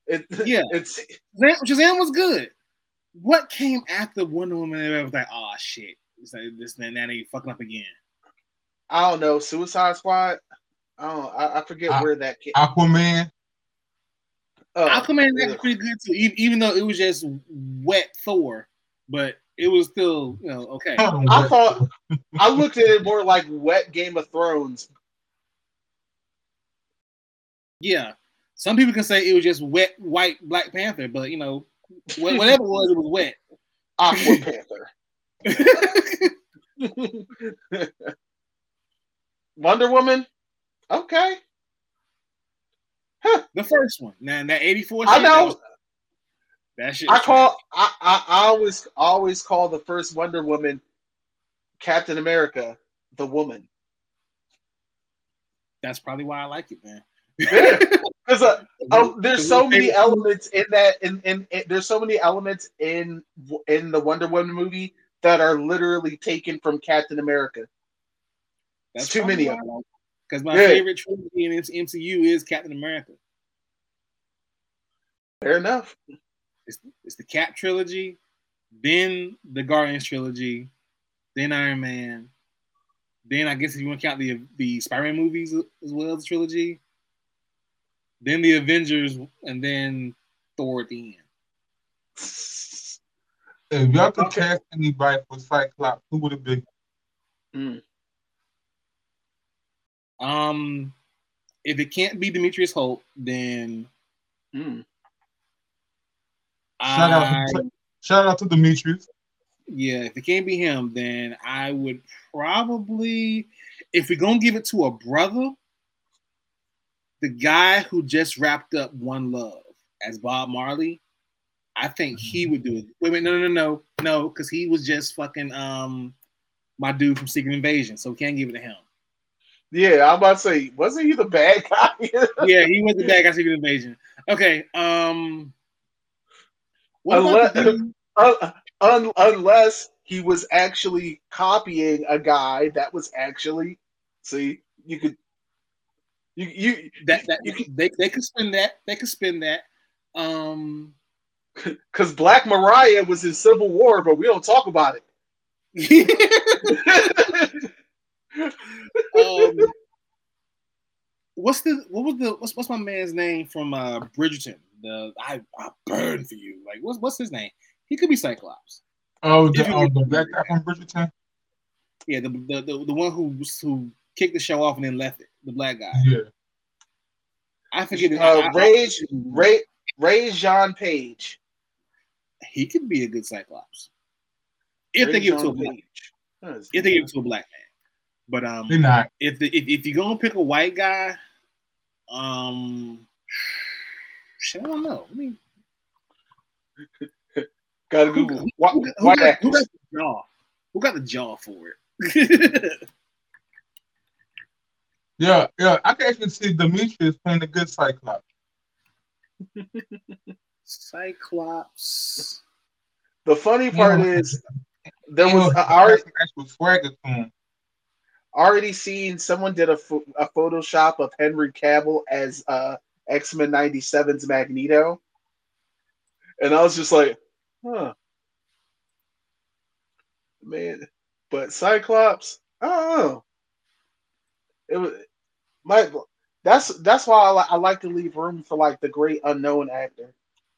Shazam was good. What came after Wonder Woman? It was like, oh shit, this and that ain't fucking up again. I don't know. Suicide Squad. I forget where that came. Aquaman. Aquaman is actually pretty good too, even though it was just wet Thor, but it was still, okay. I looked at it more like wet Game of Thrones. Yeah, some people can say it was just wet white Black Panther, but whatever it was wet. Aqua Panther. Wonder Woman. Okay. Huh. The first one. Now that 84. I know. That shit. I always call the first Wonder Woman Captain America, the woman. That's probably why I like it, man. Because there's so many elements in that. In there's so many elements in the Wonder Woman movie that are literally taken from Captain America. That's too many of them. Because my favorite trilogy in MCU is Captain America. Fair enough. It's the Cap trilogy, then the Guardians trilogy, then Iron Man, then I guess if you want to count the Spider-Man movies as well as the trilogy, then the Avengers, and then Thor at the end. If y'all could cast anybody for Cyclops, who would it be? If it can't be Demetrius Holt, then shout out to Demetrius. Yeah, if it can't be him, then I would probably, if we're gonna give it to a brother, the guy who just wrapped up One Love as Bob Marley, I think he would do it. Wait, no, because he was just fucking my dude from Secret Invasion, so we can't give it to him. Yeah, I'm about to say, wasn't he the bad guy? Yeah, he was the bad guy Secret Invasion. Okay, unless he was actually copying a guy that was actually, they could spin that. They could spin that. Because Black Mariah was in Civil War, but we don't talk about it. What's my man's name from Bridgerton? I burn for you. Like what's his name? He could be Cyclops. Oh, the black guy from Bridgerton. Yeah, the one who kicked the show off and then left it. The black guy. Yeah. I forget. Ray Jean Page. He could be a good Cyclops if they give it to a black. If they give it to a black man. But they're not. If you're gonna pick a white guy, I don't know. I mean, gotta Google. Who got the jaw? Who got the jaw for it? Yeah. I can actually see Demetrius playing a good Cyclops. Cyclops. The funny part is there was already seen someone did a Photoshop of Henry Cavill as X-Men 97's Magneto, and I was just like, huh, man. But Cyclops, I don't know. It was that's why I like to leave room for like the great unknown actor.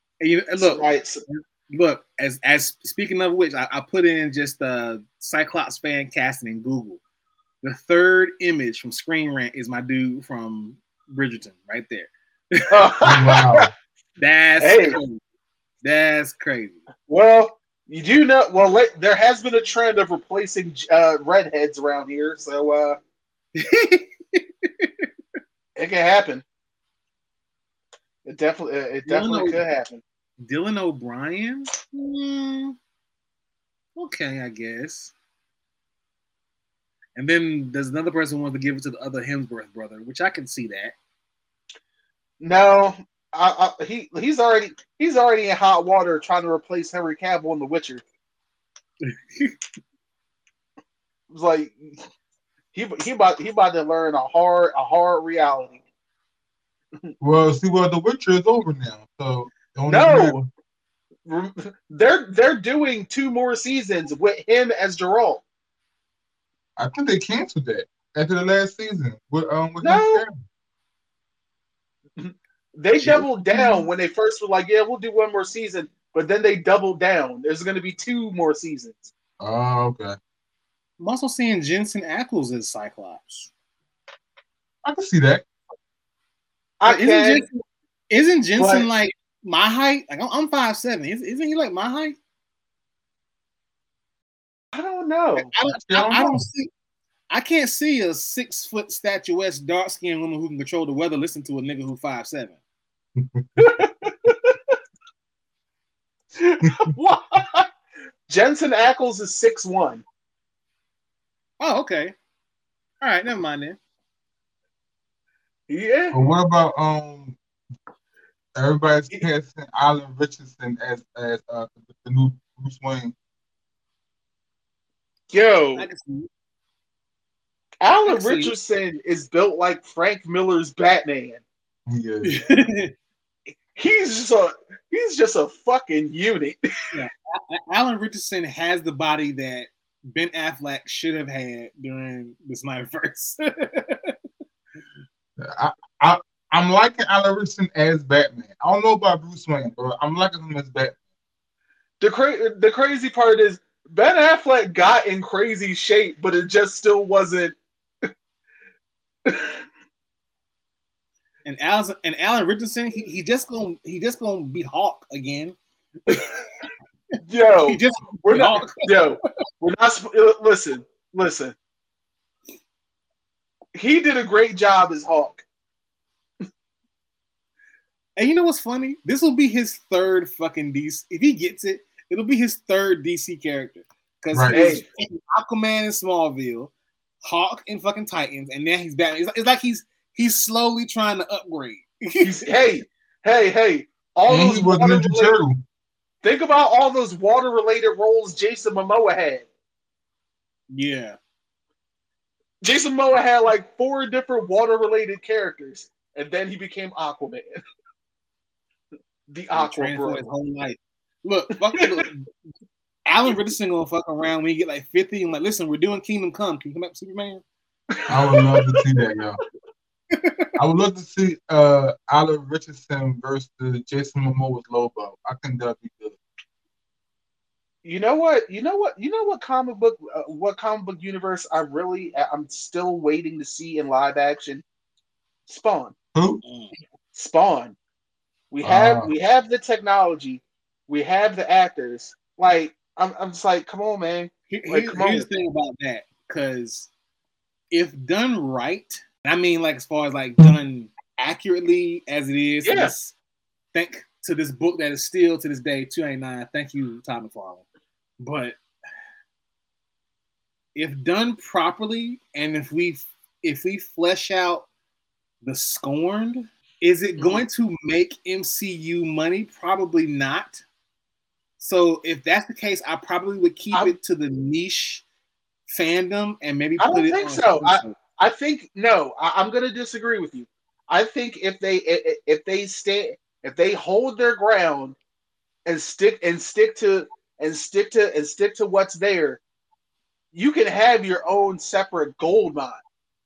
Look, as speaking of which, I put in just Cyclops fan casting in Google. The third image from Screen Rant is my dude from Bridgerton, right there. Oh, wow. Crazy. That's crazy. Well, you do know. Well, there has been a trend of replacing redheads around here, so it can happen. It definitely could happen. Dylan O'Brien? Okay, I guess. And then there's another person who wants to give it to the other Hemsworth brother, which I can see that. No, he's already in hot water trying to replace Henry Cavill in The Witcher. It's like he about to learn a hard reality. Well, see, The Witcher is over now, so no, they're doing 2 more seasons with him as Geralt. I think they canceled that after the last season. With no, they doubled down when they first were like, "Yeah, we'll do 1 more season," but then they doubled down. There's going to be 2 more seasons. Oh, okay. I'm also seeing Jensen Ackles as Cyclops. I can see that. Isn't Jensen like my height? Like I'm 5'7". Isn't he like my height? I don't know. I don't see. I can't see a 6 foot statuesque, dark skinned woman who can control the weather. Listen to a nigga who 5'7". What? Jensen Ackles is 6'1". Oh, okay. All right, never mind then. Yeah. But what about everybody's casting Alan Richardson as the new Bruce Wayne? Yo, Alan Richardson is built like Frank Miller's Batman. Yeah. He's just a fucking unit. Yeah. Alan Richardson has the body that Ben Affleck should have had during the Snyderverse. I'm liking Alan Richardson as Batman. I don't know about Bruce Wayne, but I'm liking him as Batman. The crazy part is Ben Affleck got in crazy shape, but it just still wasn't. And Alan Richardson, he just gonna be Hawk again. Yo, we're not. Listen. He did a great job as Hawk. And you know what's funny? This will be his third fucking DC. If he gets it, it'll be his third DC character. Because he's Aquaman in Smallville, Hawk in fucking Titans, and now he's Batman. It's like he's slowly trying to upgrade. Hey! All those think about all those water-related roles Jason Momoa had. Yeah. Jason Momoa had like 4 different water-related characters, and then he became Aquaman. The Aqua Bro. His whole life. Look, Alan Richardson gonna fuck around when he get like 50 and like, listen, we're doing Kingdom Come. Can you come back to Superman? I would love to see that, yo. I would love to see Alan Richardson versus Jason Momoa's Lobo. I think that'd be good. You know what comic book universe I'm still waiting to see in live action? Spawn. Who? Spawn. We have the technology, we have the actors. Like I'm just like, come on, man. Here's the thing about that, because if done right, I mean, like as far as like done accurately as it is, yes. Thank to this book that is still to this day $2.99. Thank you, Todd McFarlane. But if done properly, and if we flesh out the Scorned, is it going to make MCU money? Probably not. So if that's the case, I probably would keep it to the niche fandom and maybe put it on. I don't think so. I think no. I'm going to disagree with you. I think if they hold their ground and stick to what's there, you can have your own separate gold mine.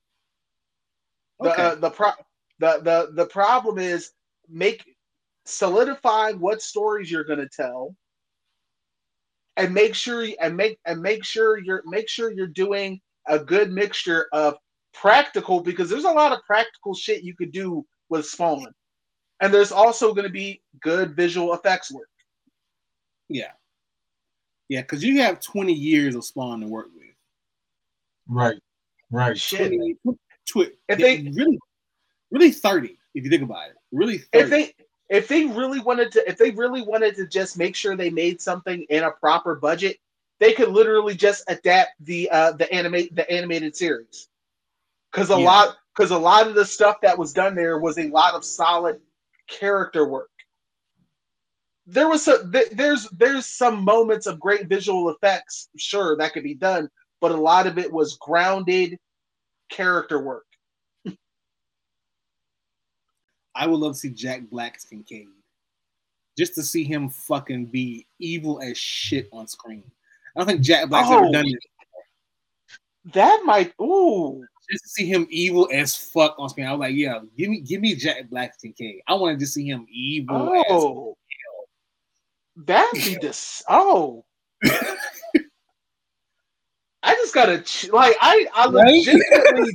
Okay. The problem is solidifying what stories you're going to tell, and make sure you're doing a good mixture of practical, because there's a lot of practical shit you could do with Spawn, and there's also going to be good visual effects work. Yeah, because you have 20 years of Spawn to work with. Right. Shit. If they really 30, if you think about it, really 30. If they really wanted to just make sure they made something in a proper budget, they could literally just adapt the animated series. Because a lot of the stuff that was done there was a lot of solid character work. There's some moments of great visual effects, sure, that could be done, but a lot of it was grounded character work. I would love to see Jack Black's Kincaid. Just to see him fucking be evil as shit on screen. I don't think Jack Black's ever done it. That might just to see him evil as fuck on screen. I was like, yeah, give me Jack Black's Kincaid. I want to just see him evil as hell. That'd be I just gotta I legitimately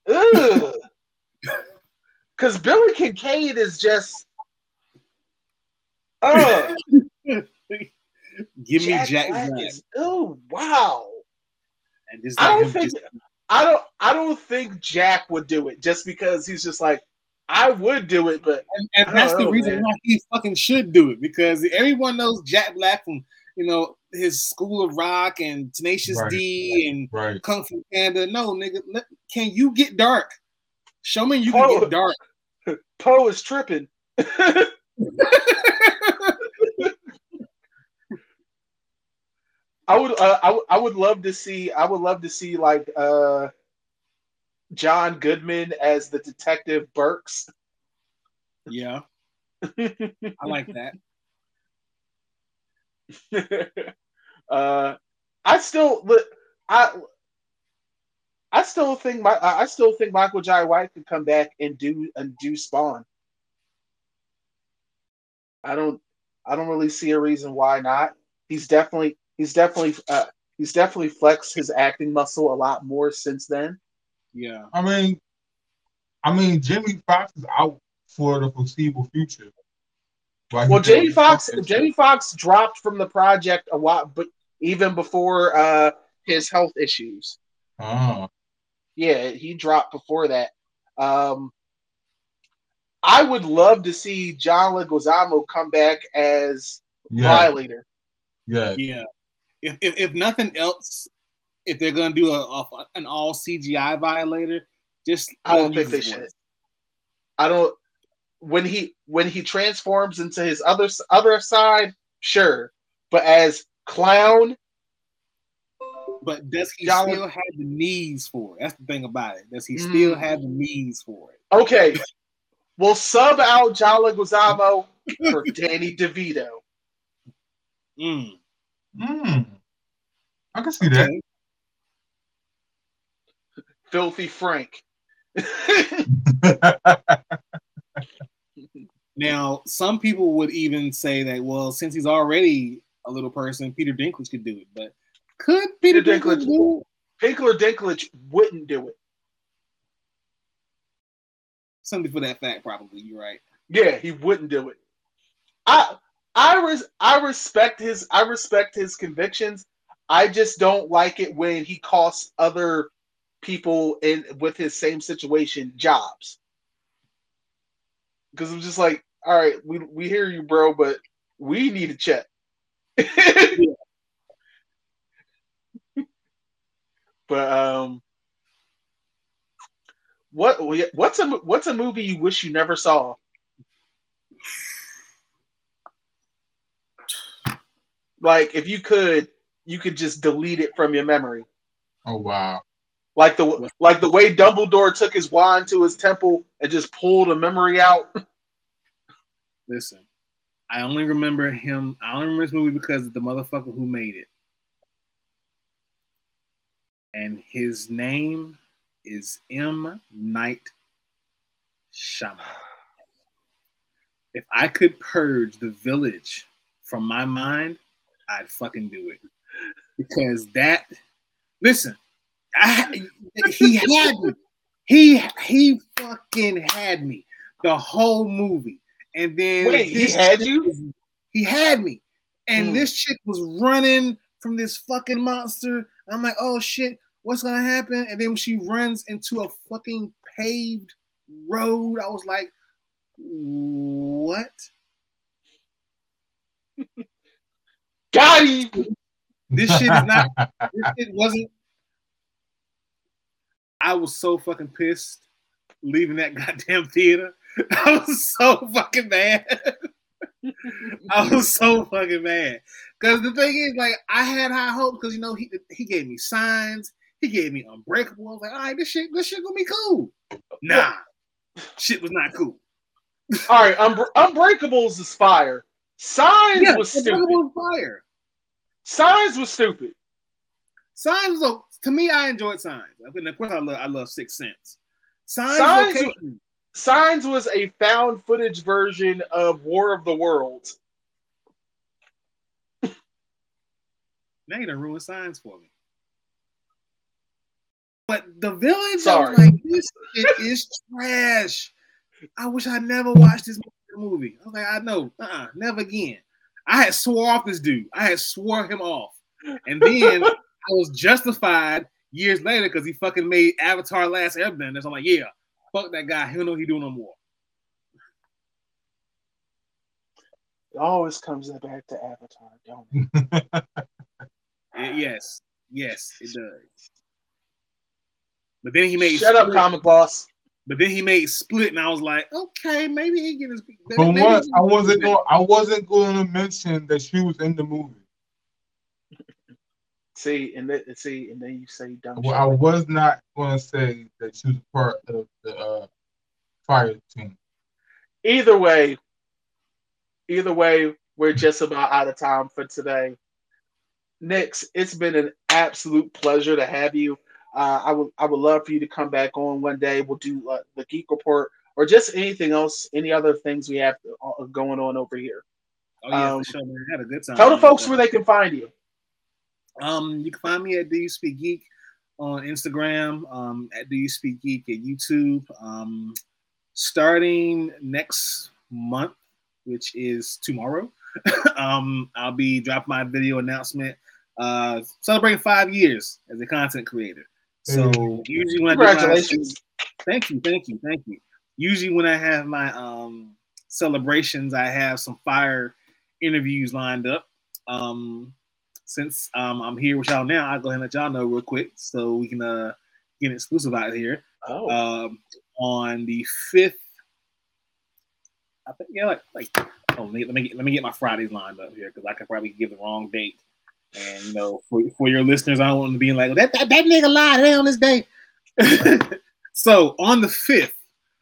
because Billy Kincaid is just give me Jack Black. Oh wow! And just I don't think Jack would do it just because he's just like, I would do it, but and that's the reason why he fucking should do it, because everyone knows Jack Black from his School of Rock and Tenacious D and Kung Fu Panda. No, nigga, can you get dark? Show me you can get dark. Poe is tripping. I would love to see like John Goodman as the detective Burks. Yeah. I like that. I still think Michael Jai White could come back and do Spawn. I don't really see a reason why not. He's definitely flexed his acting muscle a lot more since then. Yeah. I mean, Jamie Foxx is out for the foreseeable future. Well, Jamie Foxx dropped from the project a lot, but even before his health issues. Oh. Yeah, he dropped before that. I would love to see John Leguizamo come back as Violator. Yeah. Yeah. If nothing else, if they're gonna do an all CGI Violator, I don't think they should. I don't. When he transforms into his other side, sure, but as clown. But does he still have the knees for it? That's the thing about it. Does he still have the knees for it? Okay, we'll sub out John Leguizamo for Danny DeVito. I can see that. Filthy Frank. Now, some people would even say that, well, since he's already a little person, Peter Dinklage could do it. But could Peter Dinklage do it? Peter Dinklage wouldn't do it. Something for that fact, probably. You're right. Yeah, he wouldn't do it. I respect his convictions. I just don't like it when he costs other people with his same situation jobs. Because I'm just like, all right, we hear you, bro, but we need a check. But what's a movie you wish you never saw? Like, if you could just delete it from your memory. Oh wow! Like the way Dumbledore took his wand to his temple and just pulled a memory out. Listen, I only remember this movie because of the motherfucker who made it. And his name is M. Night Shyamalan. If I could purge The Village from my mind, I'd fucking do it. Because listen, He had me. He fucking had me the whole movie. And then wait, he had you? He had me. And this chick was running from this fucking monster. I'm like, oh shit, what's gonna happen? And then when she runs into a fucking paved road, I was like, what? Got him. This shit is not. This shit wasn't. I was so fucking pissed leaving that goddamn theater. I was so fucking mad. I was so fucking mad. Because the thing is, like, I had high hopes because, you know, he gave me Signs. He gave me Unbreakable. I was like, all right, this shit gonna be cool. Nah, shit was not cool. All right, Unbreakables is fire. Signs was stupid. Unbreakable was fire. Signs was stupid. Signs was to me. I enjoyed Signs. And of course, I love Sixth Sense. Signs was a found footage version of War of the Worlds. Now you done ruined Signs for me. But the Village, Sorry. I was like, this shit is trash. I wish I never watched this movie. I was like, I know, never again. I had swore off this dude. I had swore him off. And then I was justified years later because he fucking made Avatar Last Airbender. So I'm like, yeah, fuck that guy. He don't know what he doing no more. It always comes back to Avatar, don't it? Yes, it does. But then he made Shut up, Comic Boss. But then he made Split, and I was like, okay, maybe he get his. From what I wasn't going to mention that she was in the movie. See, and then you say dumb shit. Well, I was not going to say that she was part of the fire team. Either way, we're just about out of time for today. Nix, it's been an absolute pleasure to have you. I would love for you to come back on one day. We'll do the Geek Report or just anything else, any other things we have going on over here. Oh yeah, for sure, man. I had a good time. Tell the folks where they can find you. You can find me at Do You Speak Geek on Instagram, at Do You Speak Geek at YouTube. Starting next month, which is tomorrow, I'll be dropping my video announcement celebrating 5 years as a content creator. So usually when congratulations. Thank you. Usually when I have my celebrations, I have some fire interviews lined up. Since I'm here with y'all now, I'll go ahead and let y'all know real quick so we can get an exclusive out here. On the 5th, I think let me get my Fridays lined up here because I could probably give the wrong date. And you know, for your listeners, I don't want to be like, that nigga lied on this day. So on the 5th,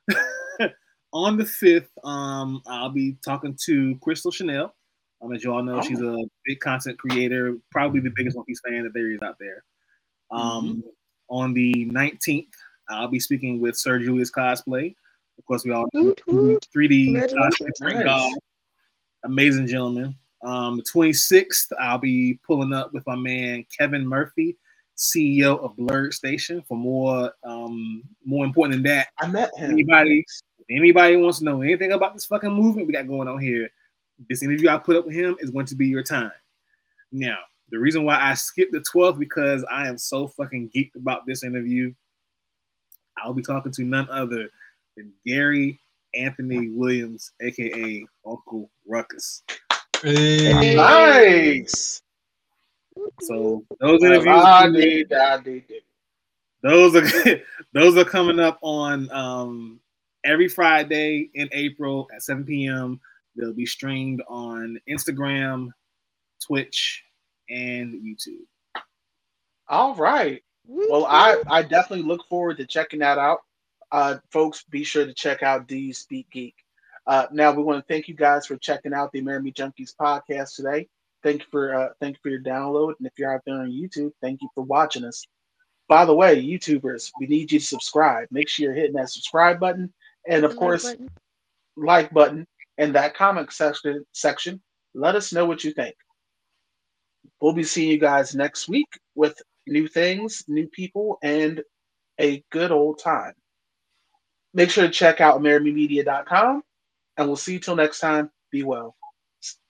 I'll be talking to Crystal Chanel. As you all know, she's a big content creator, probably the biggest One Piece fan that there is out there. On the 19th, I'll be speaking with Sir Julius Cosplay. Of course, we all know 3D cosplay god, amazing gentleman. The 26th, I'll be pulling up with my man Kevin Murphy, CEO of Blurred Station. For more important than that, I met him. Anybody wants to know anything about this fucking movement we got going on here, this interview I put up with him is going to be your time. Now, the reason why I skipped the 12th because I am so fucking geeked about this interview. I'll be talking to none other than Gary Anthony Williams, aka Uncle Ruckus. Hey. Nice. So those interviews, those are coming up on every Friday in April at 7 p.m. They'll be streamed on Instagram, Twitch, and YouTube. All right. Well, I definitely look forward to checking that out. Folks, be sure to check out Do You Speak Geek. Now we want to thank you guys for checking out the American Junkies podcast today. Thank you for your download, and if you're out there on YouTube, thank you for watching us. By the way, YouTubers, we need you to subscribe. Make sure you're hitting that subscribe button, and of course, like button, and that comment section. Let us know what you think. We'll be seeing you guys next week with new things, new people, and a good old time. Make sure to check out AmerimeMedia.com, and we'll see you till next time. Be well.